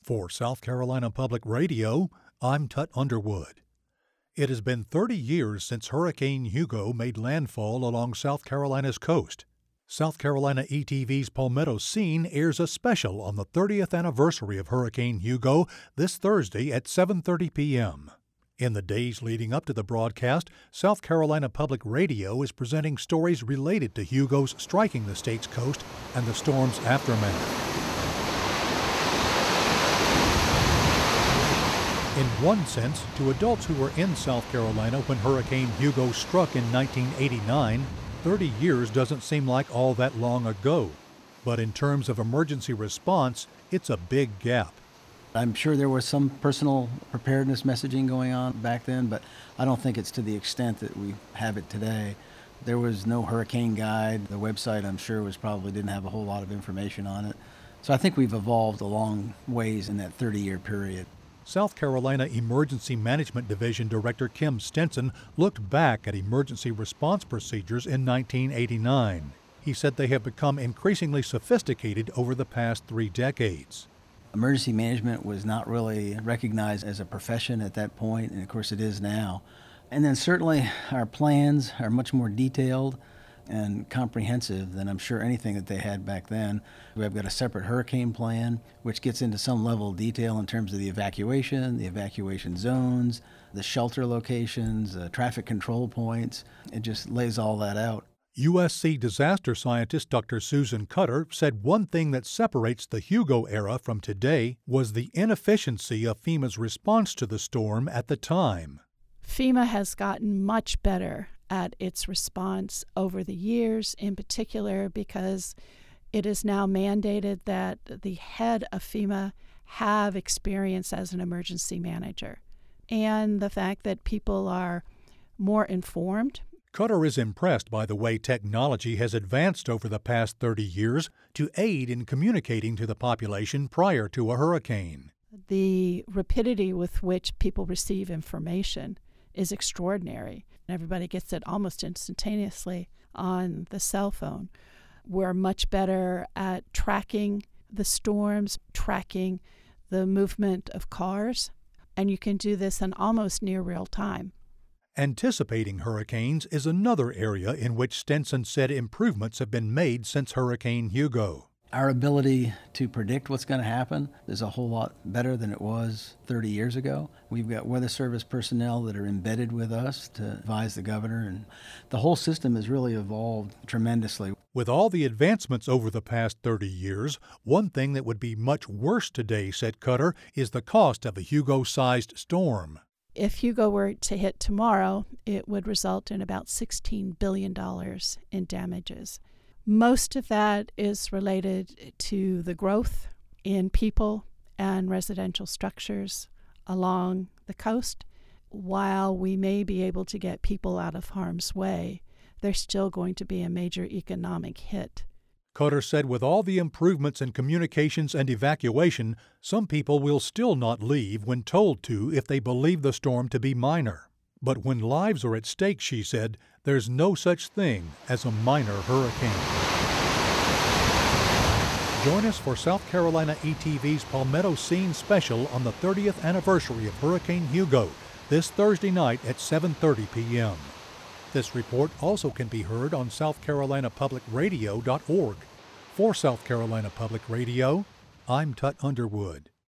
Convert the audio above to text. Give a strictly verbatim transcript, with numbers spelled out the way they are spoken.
For South Carolina Public Radio, I'm Tut Underwood. It has been thirty years since Hurricane Hugo made landfall along South Carolina's coast. South Carolina E T V's Palmetto Scene airs a special on the thirtieth anniversary of Hurricane Hugo this Thursday at seven thirty p.m. In the days leading up to the broadcast, South Carolina Public Radio is presenting stories related to Hugo's striking the state's coast and the storm's aftermath. In one sense, to adults who were in South Carolina when Hurricane Hugo struck in nineteen eighty-nine, thirty years doesn't seem like all that long ago. But in terms of emergency response, it's a big gap. I'm sure there was some personal preparedness messaging going on back then, but I don't think it's to the extent that we have it today. There was no hurricane guide. The website, I'm sure, was probably didn't have a whole lot of information on it. So I think we've evolved a long ways in that thirty-year period. South Carolina Emergency Management Division Director Kim Stenson looked back at emergency response procedures in nineteen eighty-nine. He said they have become increasingly sophisticated over the past three decades. Emergency management was not really recognized as a profession at that point, and of course it is now. And then certainly our plans are much more detailed and comprehensive than I'm sure anything that they had back then. We've got a separate hurricane plan, which gets into some level of detail in terms of the evacuation, the evacuation zones, the shelter locations, the traffic control points. It just lays all that out. U S C disaster scientist Doctor Susan Cutter said one thing that separates the Hugo era from today was the inefficiency of FEMA's response to the storm at the time. FEMA has gotten much better at its response over the years, in particular because it is now mandated that the head of FEMA have experience as an emergency manager, and the fact that people are more informed. Cutter is impressed by the way technology has advanced over the past thirty years to aid in communicating to the population prior to a hurricane. The rapidity with which people receive information is extraordinary. Everybody gets it almost instantaneously on the cell phone. We're much better at tracking the storms, tracking the movement of cars, and you can do this in almost near real time. Anticipating hurricanes is another area in which Stenson said improvements have been made since Hurricane Hugo. Our ability to predict what's going to happen is a whole lot better than it was thirty years ago. We've got Weather Service personnel that are embedded with us to advise the governor, and the whole system has really evolved tremendously. With all the advancements over the past thirty years, one thing that would be much worse today, said Cutter, is the cost of a Hugo-sized storm. If Hugo were to hit tomorrow, it would result in about sixteen billion dollars in damages. Most of that is related to the growth in people and residential structures along the coast. While we may be able to get people out of harm's way, there's still going to be a major economic hit. Cutter said with all the improvements in communications and evacuation, some people will still not leave when told to if they believe the storm to be minor. But when lives are at stake, she said, there's no such thing as a minor hurricane. Join us for South Carolina E T V's Palmetto Scene special on the thirtieth anniversary of Hurricane Hugo this Thursday night at seven thirty p.m. This report also can be heard on south carolina public radio dot org. For South Carolina Public Radio, I'm Tut Underwood.